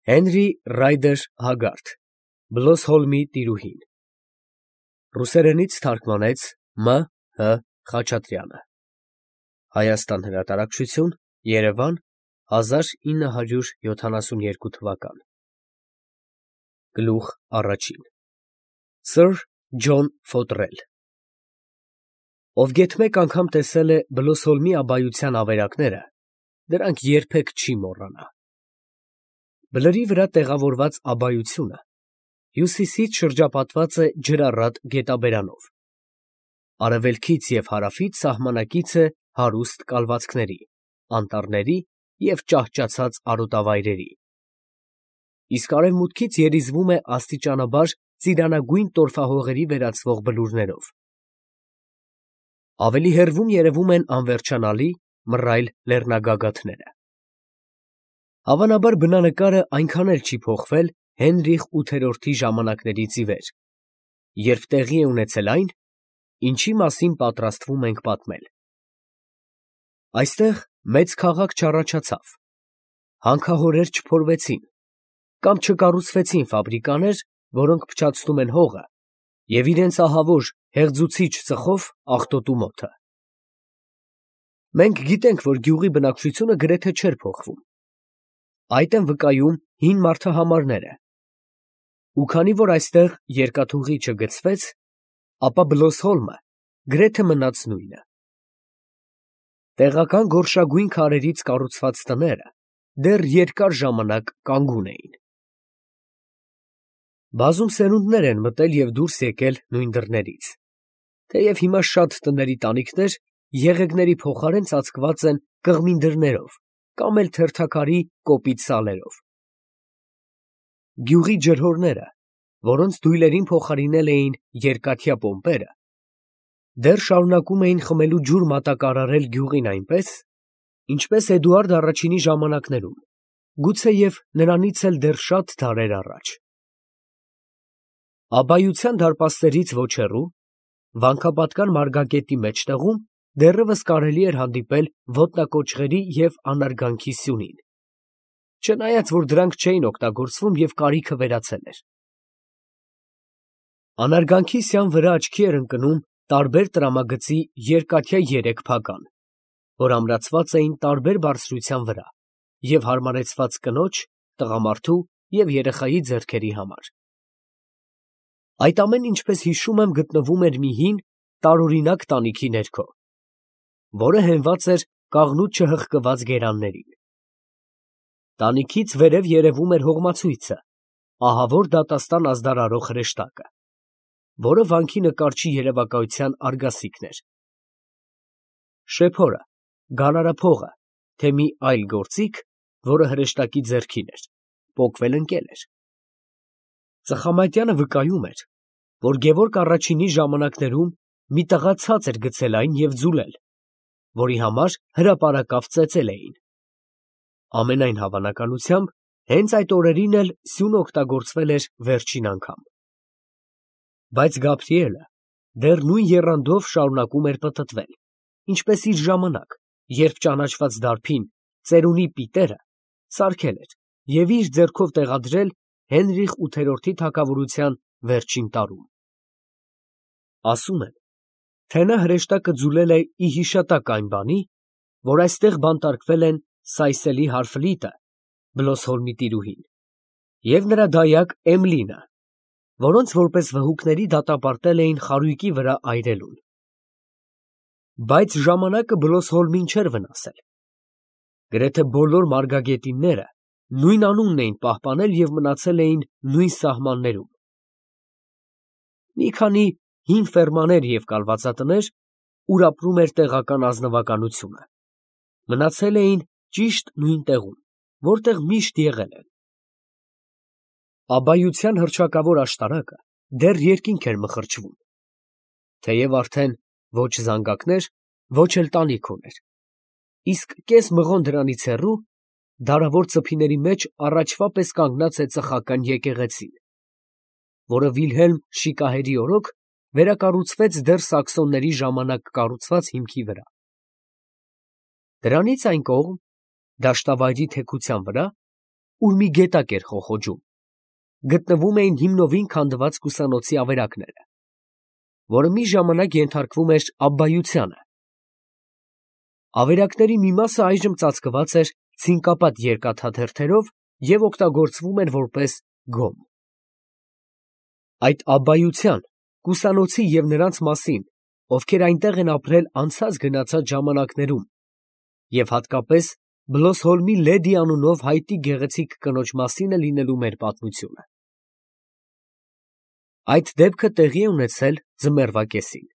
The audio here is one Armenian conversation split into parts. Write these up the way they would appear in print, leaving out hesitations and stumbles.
Հենրի Ռայդեր Հագարդ Բլոսհոլմի տիրուհին Ռուսերենից թարգմանեց Մ. Հ. Խաչատրյանը Հայաստան հրատարակչություն Երևան 1972 թվական Գլուխ առաջին Սըր Ջոն Ֆոտրել Ով գեթ մեկ անգամ տեսել է Բլոսհոլմի աբայության ավերակները, դրանք երբեք չի մոռանա։ Բլրի վրա տեղավորված աբայությունը հյուսիսից շրջապատված է ջրառատ գետաբերանով, արևելքից և հարավից սահմանակից է հարուստ կալվածքների, անտառների և ճահճացած արոտավայրերի, իսկ արևմուտքից երիզվում է աստիճանաբար ծիրանագույն տորֆահողերի վերածվող բլուրներով։ Ավելի հեռվում երևում են անվերջանալի մռայլ լեռնագագաթները։ Հավանաբար բնանկարը այնքան էլ չի փոխվել Հենրիխ ութերորդի ժամանակներից ի վեր, երբ տեղի է ունեցել այն, ինչի մասին պատրաստվում ենք պատմել։ Այստեղ մեծ քաղաք չառաջացավ, հանքահորեր չփորվեցին, կամ չկառուցվեցին ֆաբրիկաներ, որոնք փչացնում են հողը և իրենց ահավոր հեղձուցիչ ծխով աղտոտում օդը։ Մենք գիտենք, որ գյուղի բնակչությունը գրեթե չէր փոխվում։ Այդ են վկայում հին մարդահամարները, ու քանի որ այստեղ երկաթուղի չգցվեց, ապա Բլոսհոլմը գրեթե մնաց նույնը։ Տեղական գորշագույն քարերից կառուցված տները դեռ երկար ժամանակ կանգուն էին։ Բազում սերունդներ են մտել և դուրս եկել նույն դռներից, թեև հիմա շատ տների տանիքներ եղեգների փոխարեն ծածկված են կղմին դռներով կամ էլ թերթաքարի կոպիտ սալերով։ Գյուղի ջրհորները, որոնց դույլերին փոխարինել էին երկաթյա պոմպերը, դեռ շարունակում էին խմելու ջուր մատակարարել գյուղին այնպես, ինչպես Էդուարդ առաջինի ժամանակներում, գուցեև նրանից էլ դեռ շատ դարեր առաջ։ Աբայության դարպասներից ոչ հեռու, վանքապատկան մարգագետի մեջտեղում դեռևս կարելի էր հանդիպել ոտնակոճղերի և անարգանքի սյունին, չնայած որ դրանք չէին օգտագործվում և կարիքը վերացել էր։ Անարգանքի սյան վրա աչքի էր ընկնում տարբեր տրամագծի երկաթյա երեք փական, որ ամրացված էին տարբեր բարձրության վրա և հարմարեցված կնոջ, տղամարդու և երեխայի ձեռքերի համար։ Այդ ամենը, ինչպես հիշում եմ, գտնվում էր մի հին, տարօրինակ տանիքի ներքո, որը հենված էր կաղնու չհղկված գերաններին։ Տանիքից վերև երևում էր հողմացույցը, ահավոր դատաստան ազդարարող հրեշտակը, որը վանքի նկարչի երևակայության արգասիքն էր։ Շեփորը, գարարափողը, թե մի այլ գործիք, որը հրեշտակի ձեռքին էր, պոկվել ընկել էր։ Ծխամատյանը վկայում էր, որ Գևորգ առաջինի ժամանակներում մի տղա ցած էր գցել այն և ձուլել, որի համար հրապարակավ ծեծել էին։ Ամենայն հավանականությամբ, հենց այդ օրերին էլ սյունը օգտագործվել էր վերջին անգամ։ Բայց Գաբրիելը դեռ նույն եռանդով շարունակում էր պտտվել, ինչպես իր ժամանակ, երբ ճանաչված դարբին, ծերունի պիտերը, սարքել էր և իր ձեռքով տեղադրել Հենրիխ ութերորդի թագավորության վերջին տարում։ Ասում են, թե նա հրեշտակը ձուլել է ի հիշատակ այն բանի, որ այստեղ բանտարկվել են Սայսելի Հարֆլիտը, Բլոսհոլմի տիրուհին, և նրա դայակ Էմլինը, որոնց որպես վհուկների դատապարտել էին խարույկի վրա այրելուն։ Բայց ժամանակը Բլոսհոլմին չէր վնասել։ Գրեթե բոլոր մարգագետինները նույն անունն էին պահպանել և մնացել էին նույն սահմաններում։ Մի քանի հին ֆերմաներ և կալվածատներ, ուր ապրում էր տեղական ազնվականությունը, մնացել էին ճիշտ նույն տեղում, որտեղ միշտ եղել են։ Աբայության հռչակավոր աշտարակը դեռ երկինք էր մխրճվում, թեև արդեն ոչ զանգակներ, ոչ էլ տանիք ուներ, իսկ կես մղոն դրանից հեռու, դարավոր ծփիների մեջ առաջվա պես կանգնած է ծխական եկեղեցին, որը Վիլհելմ Շիկահերի օրոք վերակառուցվեց դեռ սաքսոնների ժամանակ կառուցված հիմքի վրա։ Դրանից այն կողմ, դաշտավայրի թեքության վրա, ուր մի գետակ էր խոխոջում, գտնվում էին հիմնովին քանդված կուսանոցի ավերակները, որը մի ժամանակ ենթարկվում էր աբբայությանը։ Ավերակների մի մասը այժմ ծածկված էր ցինկապատ երկաթաթերթերով և օգտագործվում էր որպես գոմ։ Այդ աբբայության, կուսանոցի և նրանց մասին, ովքեր այնտեղ են ապրել անցած-գնացած ժամանակներում, և հատկապես Բլոսհոլմի Լեդի անունով հայտի գեղեցիկ կնոջ մասին է լինելու մեր պատմությունը։ Այդ դեպքը տեղի է ունեցել ձմեռվա կեսին,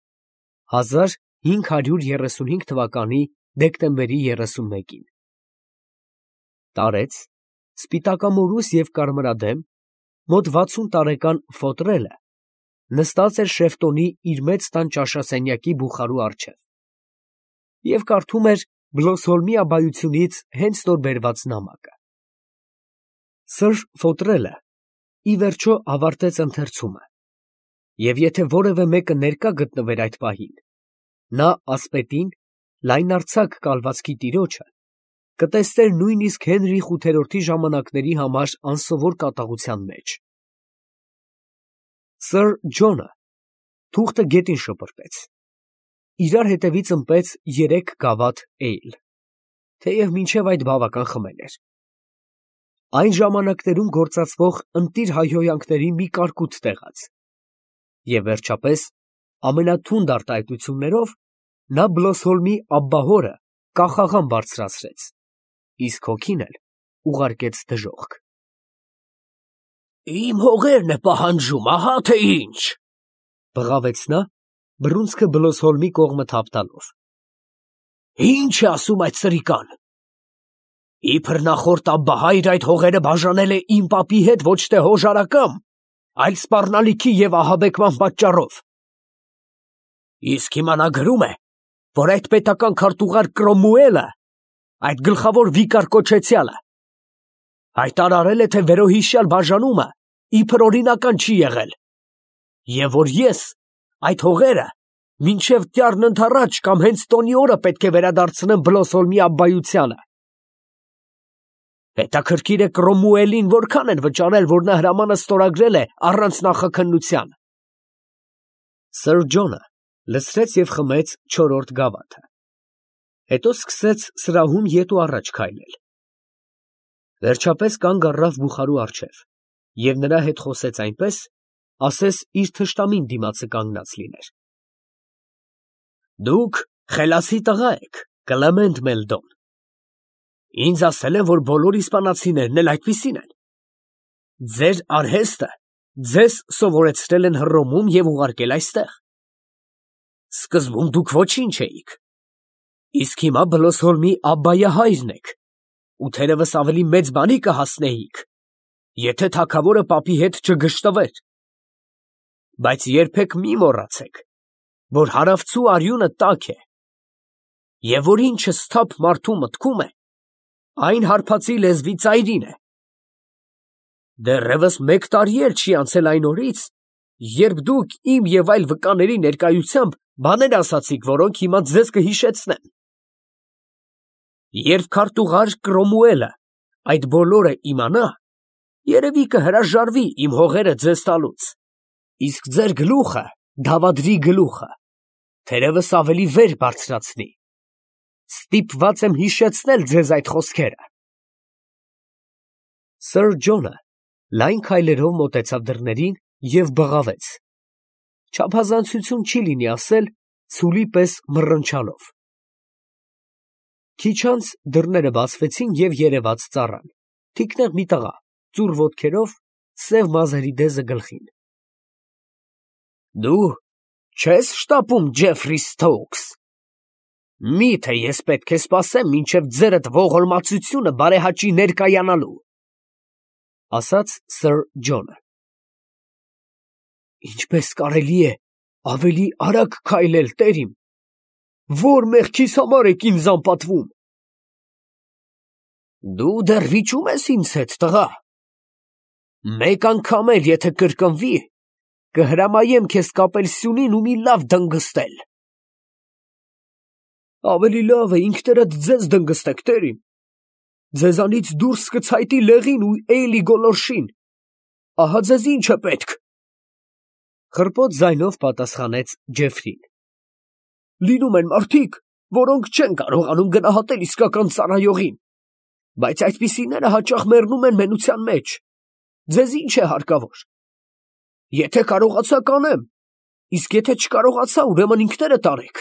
1535 թվականի դեկտեմբերի 31-ին։ Տարեց, սպիտակամորուս և կարմրադեմ, մոտ 60 տարեկան Ֆոտրելը նստած էր Շեֆտոնի իր մեծ տան ճաշասենյակի բուխարու առջև և կարդում էր Բլոսհոլմի աբբայությունից հենց նոր բերված նամակը։ Սըր Ֆոտրելը ի վերջո ավարտեց ընթերցումը, և եթե որևէ մեկը ներկա գտնվեր այդ պահին, նա ասպետին, լայնարձակ կալվածքի տիրոջը, կտեսներ նույնիսկ Հենրի VIII ժամանակների համար անսովոր կատաղության մեջ։ Սըր Ջոնը թուղթը գետին շպրտեց, իրար հետևից ըմպեց 3 գավաթ էյլ, թեև մինչև այդ բավական խմել էր։ Այն ժամանակներում գործածվող ընտիր հայհոյանքների մի կարկուտ տեղաց, և վերջապես ամենաթունդ արտահայտություններով նա Բլոսհոլմի աբբահորը կախաղան բարձրացրեց, իսկ հոգին էլ ուղարկեց դժոխք։ «Իմ հողերն է պահանջում, ահա թե ինչ», բղավեց նա, բռունցքը Բլոսհոլմի կողմը թափ տալով։ «Ինչ է ասում այդ սրիկան։ Իբր նախորդ աբբահայրը այդ հողերը բաժանել է իմ պապի հետ ոչ թե հոժարակամ, այլ սպառնալիքի և ահաբեկման պատճառով։ Իսկ հիմա նա գրում է, որ այդ պետական քարտուղար Կրոմուելը, այդ գլխավոր վիկար կոչեցյալը, հայտարարել է, թե վերոհիշյալ բաժանումը իբր օրինական չի եղել, և որ ես այդ հողերը մինչև տյառն ընդառաջ կամ հենց տոնի օրը պետք է վերադարձնեմ Բլոսհոլմի աբբայությանը։ Հետաքրքիր է Կրոմուելին որքան են վճարել, որ նա հրամանը ստորագրել է առանց նախաքննության։ Սըր Ջոնը լցրեց և խմեց 4-րդ գավաթը, հետո սկսեց սրահում ետ ու առաջ քայլել։ Վերջապես կանգ առավ բուխարու առջև և նրա հետ խոսեց այնպես, ասես իր թշնամին դիմացը կանգնած լիներ։ Դուք խելացի տղա եք, Կլեմենտ Մելդոն։ Ինձ ասել են, որ բոլոր իսպանացիներն էլ այդպիսին են։ Ձեր արհեստը ձեզ սովորեցրել են Հռոմում և ուղարկել այստեղ։ Սկզբում դուք ոչինչ էիք, իսկ հիմա Բլոսհոլմի աբբայահայրն եք, ու թերևս ավելի մեծ բանի կհասնեիք, եթե թագավորը պապի հետ չգժտվեր։ Բայց երբեք մի մոռացեք, որ հարավցու արյունը տաք է, և որ ինչը սթափ մարդու մտքում է, այն հարբածի լեզվի ծայրին է։ Դեռևս 1 տարի էլ չի անցել այն օրից, երբ դուք իմ և այլ վկաների ներկայությամբ բաներ ասացիք, որոնք հիմա ձեզ կհիշեցնեմ։ Երբ քարտուղար Կրոմուելը այդ բոլորը իմանա, երևի կհրաժարվի իմ հողերը ձեզ տալուց, իսկ ձեր գլուխը դավադրի գլուխը, թերևս ավելի վեր բարձրացնի։ Ստիպված եմ հիշեցնել ձեզ այդ խոսքերը։ Սըր Ջոնը լայն քայլերով մոտեցավ դռներին և բղավեց, չափազանցություն չի լինի ասել, ցուլի պես մռնչալով։ Քիչ անց դռները բացվեցին և երևաց ծառան, թիկնեղ մի տղա, ծուռ ոտքերով, սև մազերի դեզը գլխին։ Դու չե՞ս շտապում, Ջեֆրի Սթոուքս։ Մի՞թե ես պետք է սպասեմ, մինչև ձերդ ողորմածությունը բարեհաճի ներկայանալու, ասաց Սըր Ջոնը։ Ինչպես կարելի է ավելի արագ քայլել, տեր իմ, որ մեղքիս համար եք ինձ անպատվում։ Դու դեռ վիճում ես ինձ հետ, տղա։ Մեկ անգամ էլ եթե կրկնվի, կհրամայեմ քեզ կապել սյունին ու մի լավ դնգստել։ Ավելի լավ է ինքներդ ձեզ դնգստեք, տեր իմ, ձեզանից դուրս կցայտի լեղին ու էյլի գոլորշին, ահա ձեզ ինչ է պետք։ Խռպոտ ձայնով պատասխանեց Ջեֆրին։ Լինում են մարդիկ, որոնք չեն կարողանում գնահատել իսկական ծառայողին, բայց այդպիսիները հաճախ մեռնում են մենության մեջ։ Ձեզ ինչ է հարկավոր։ Եթե կարողացա կանեմ, իսկ եթե չկարողացա, ուրեմն ինքներդ արեք։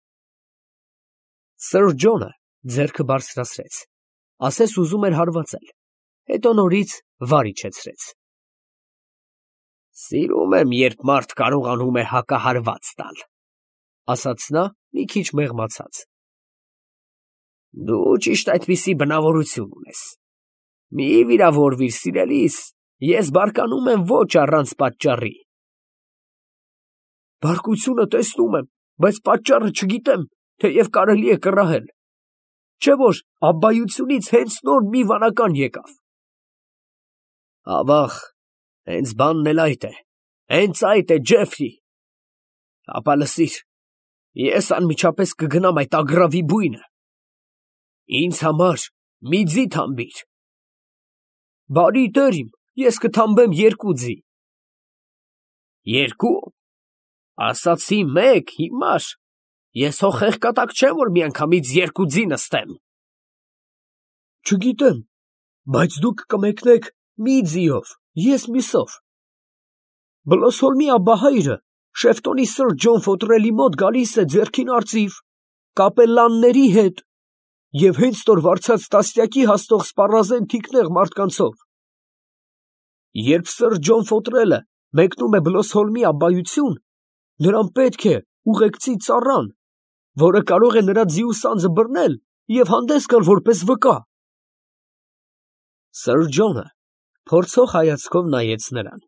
Սըր Ջոնը ձեռքը բարձրացրեց, ասես ուզում էր հարվածել, հետո նորից վար իջեցրեց։ Սիրում եմ, երբ մարդ կարողանում է հակահարված տալ, ասաց նա մի քիչ մեղմացած։ Դու ճիշտ այդպիսի բնավորություն ունես։ Մի վիրավորվիր, սիրելիս, ես բարկանում եմ ոչ առանց պատճառի։ Բարկությունը տեսնում եմ, բայց պատճառը չգիտեմ, թեև կարելի է կռահել։ Չէ՞ որ աբբայությունից հենց նոր մի վանական եկավ։ Ավաղ, հենց բանն էլ այդ է, հենց այդ է, Ջեֆրի։ Ապա լսիր, ես անմիջապես կգնամ այդ ագռավի բույնը։ Ինձ համար մի ձի թամբիր։ Բարի տեր իմ, ես կթամբեմ 2 ձի։ 2։ Ասացի 1, հիմար։ Ես հո խեղկատակ չեմ, որ միանգամից 2 ձի նստեմ։ Չգիտեմ, բայց դուք կմեկնեք մի ձիով, ես մյուսով։ Բլոսհոլմի աբբահայրը Շեֆտոնի սըր Ջոն Ֆոտրելի մոտ գալիս է ձեռքին արծիվ, կապելլանների հետ և հենց նոր վարձած տասնյակի հասնող սպառազեն թիկնեղ մարդկանցով։ Երբ սըր Ջոն Ֆոտրելը մեկնում է Բլոսհոլմի աբբայություն, նրան պետք է ուղեկցի ծառան, որը կարող է նրա ձիու սանձը բռնել և հանդես գալ որպես վկա։ Սըր Ջոնը փորձող հայացքով նայեց նրան։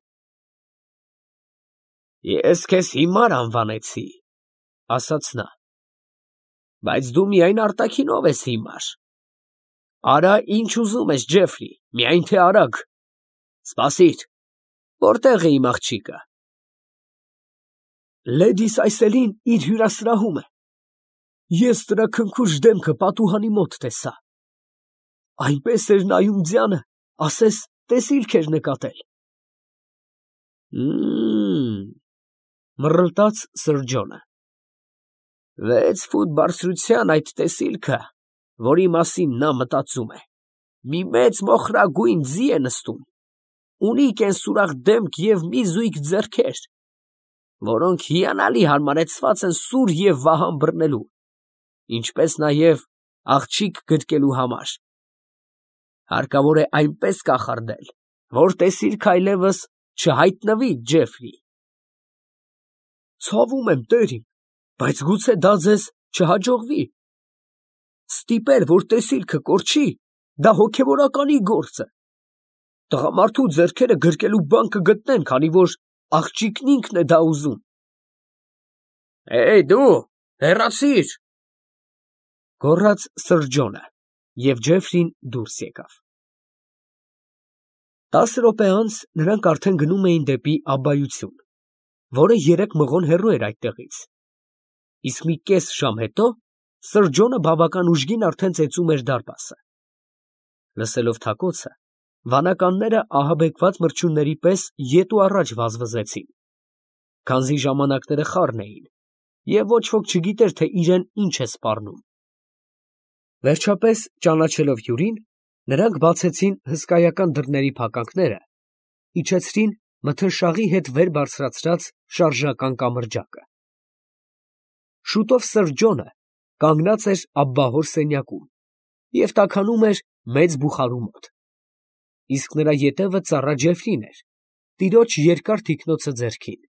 Ես քեզ հիմար անվանեցի, ասաց նա, բայց դու միայն արտաքինով ես հիմար։ Արա ինչ ուզում ես, Ջեֆրի, միայն թե արագ։ Սպասիր, որտեղ է իմ աղջիկը։ Լեդի Սայսելին իր հյուրասրահում է։ Ես նրա քնքուշ դեմքը պատուհանի մոտ տեսա։ Այնպես էր նայում ձյանը, ասես տեսիլք էր նկատել։ Մռլտաց սըր Ջոնը։ 6 ֆուտ բարձրության այդ տեսիլքը, որի մասին նա մտածում է, մի մեծ մոխրագույն ձի է նստում, ունի կենսուրախ դեմք և մի զույգ ձեռքեր, որոնք հիանալի հարմարեցված են սուր և վահան բռնելու, ինչպես նաև աղջիկ գրկելու համար։ Հարկավոր է այնպես կախարդել, որ տեսիլքը այլևս չհայտնվի, Ջեֆրի։ Ցավում եմ, տեր իմ, բայց գուցե դա ձեզ չհաջողվի։ Ստիպել, որ տեսիլքը կորչի, դա հոգևորականի գործ է։ Տղամարդու ձեռքերը գրկելու բան կգտնեն, քանի որ աղջիկն ինքն է դա ուզում։ Հեյ դու, հեռացիր, գոռաց սըր Ջոնը, և Ջեֆրին դուրս եկավ։ 10 րոպե անց նրանք արդեն գնում էին դեպի աբբայություն, որը 3 մղոն հեռու էր այդտեղից։ Իսկ մի կես ժամ հետո սըր Ջոնը բավական ուժգին արդեն ծեծում էր դարպասը։ Լսելով թակոցը, վանականները ահաբեկված մրջյունների պես ետ ու առաջ վազվզեցին, քանզի ժամանակները խառն էին, և ոչ ոք չգիտեր, թե իրեն ինչ է սպառնում։ Վերջապես, ճանաչելով հյուրին, նրանք բացեցին հսկայական դռների փականքները, իջեցրին մթնշաղի հետ վեր բարձրացրած շարժական կամրջակը։ Շուտով սըր Ջոնը կանգնած էր աբբահոր սենյակում և տաքանում էր մեծ բուխարու մոտ, իսկ նրա ետևը ծառա Ջեֆրին էր, տիրոջ երկար թիկնոցը ձեռքին։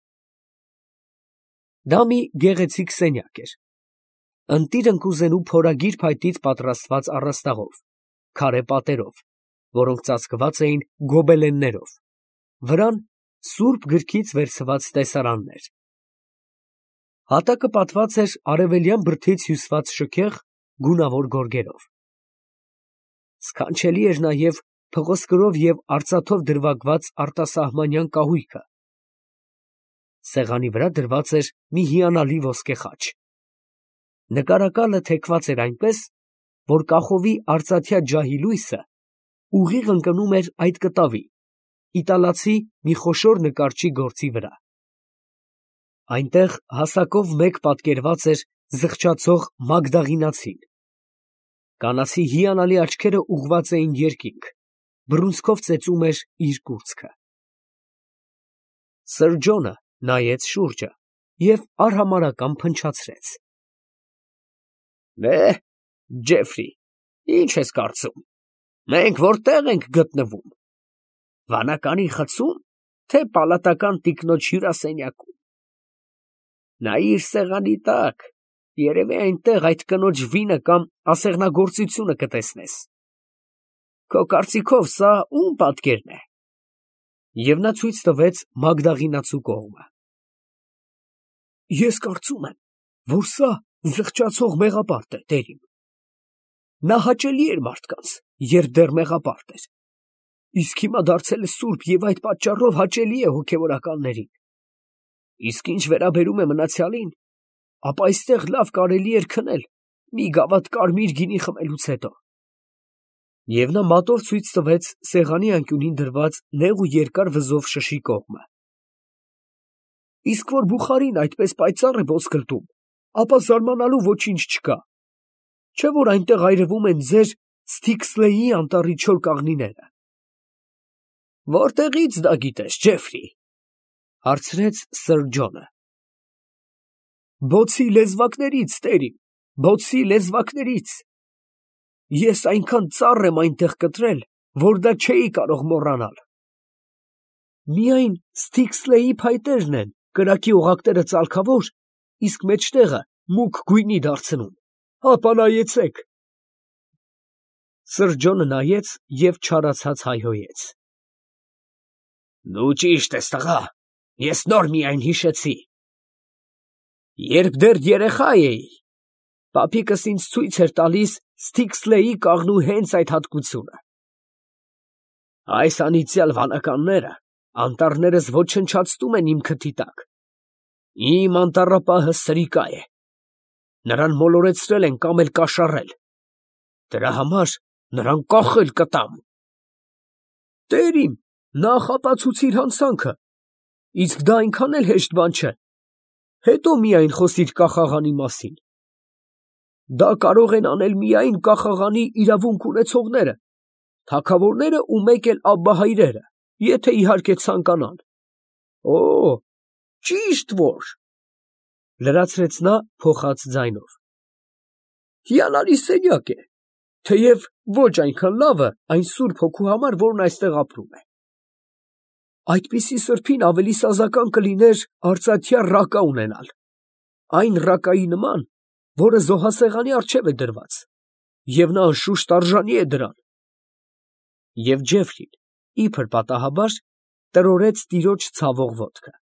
Դա մի գեղեցիկ սենյակ էր, ընտիր ընկուզենու փորագիր փայտից պատրաստված առաստաղով, քարե պատերով, որոնք ծածկված էին գոբելեններով, վրան սուրբ գրքից վերցված տեսարաններ։ Հատակը պատված էր արևելյան բրդից հյուսված շքեղ գունավոր գորգերով։ Սքանչելի էր նաև փղոսկրով և արծաթով դրվագված արտասահմանյան կահույքը։ Սեղանի վրա դրված էր մի հիանալի ոսկե խաչ։ Նկարակալը թեքված էր այնպես, որ կախովի արծաթյա ջահի լույսը ուղիղ ընկնում էր այդ կտավի, իտալացի մի խոշոր նկարչի գործի վրա։ Այնտեղ հասակով մեկ պատկերված էր զղջացող Մագդաղինացին։ Կանացի հիանալի աչքերը ուղղված էին երկինք, բռունցքով ծեծում էր իր կուրծքը։ Սըր Ջոնը նայեց շուրջը և արհամարհական փնչացրեց. Ջեֆրի, ի՞նչ ես կարծում, մենք որտե՞ղ ենք գտնվում, վանականի խցու՞մ, թե պալատական տիկնոջ հյուրասենյակում։ Նայիր սեղանի տակ, երևի այնտեղ այդ կնոջ վինը կամ ասեղնագործությունը կտեսնես։ Քո կարծիքով սա ում պատկերն է։ Եվ նա ցույց տվեց Մագդաղինացու կողմը։ Ես կարծում եմ, որ սա զղջացող մեղապարտ է, տերիմ։ Նա հաճելի էր մարդկանց, երբ դեռ մեղապարտ էր, իսկ հիմա դարձել է սուրբ և այդ պատճառով հաճելի է հոգևորականներին։ Իսկ ինչ վերաբերում է մնացյալին, ապա այստեղ լավ կարելի էր քնել մի գավաթ կարմիր գինի խմելուց հետո։ Եվ նա մատով ցույց տվեց սեղանի անկյունին դրված նեղ ու երկար վզով շշի կողմը։ Իսկ որ Բուխարին այդպես պայծառ է ոսկրտում, ապա զարմանալու ոչինչ չկա, չէ՞ որ այնտեղ այրվում են ձեր Սթիքսլեյի անտառի չոր կաղնիները։ Որտեղի՞ց դա գիտես, Ջեֆրի, հարցրեց սըր Ջոնը։ Բոցի լեզվակներից, տերիմ, բոցի լեզվակներից։ Ես այնքան ծառ եմ այնտեղ կտրել, որ դա չէի կարող մոռանալ։ Միայն Սթիքսլեյի փայտերն են կրակի օղակները ծալքավոր, իսկ մեջտեղը մուգ գույնի դարձնում։ Հապա նայեցեք։ Սըր Ջոնը նայեց և չարացած հայհոյեց. Դու ճիշտ ես, տղա, ես նոր միայն հիշեցի։ Երբ դեռ երեխա էի, պապիկս ինձ ցույց էր տալիս Սթիքսլեյի կաղնու հենց այդ հատկությունը։ Այս անիծյալ վանականները անտառներս ոչնչացնում են իմ քթի տակ։ Իմ անտառապահը սրիկա է։ Նրան մոլորեցրել են կամ էլ կաշառել։ Դրա համար նրան կախել կտամ։ Տերիմ, նախ ապացուցիր հանցանքը, իսկ դա այնքան էլ հեշտ բան չէ։ Հետո միայն խոսիր կախաղանի մասին։ Դա կարող են անել միայն կախաղանի իրավունք ունեցողները, թագավորները ու մեկ էլ աբբահայրերը, եթե իհարկե ցանկանան։ Օ, ճիշտ որ, լրացրեց նա փոխած ձայնով։ Հիանալի սենյակ է, թեև ոչ այնքան լավը այն սուրբ հոգու համար, որն այստեղ ապրում է։ Այդպիսի սրբին ավելի սազական կլիներ արծաթյա ռակա ունենալ, այն ռակայի նման, որը զոհասեղանի առջև է դրված, և նա անշուշտ արժանի է դրան։ Եվ Ջեֆրին, իբր պատահաբար, տրորեց տիրոջ ցավող ոտքը։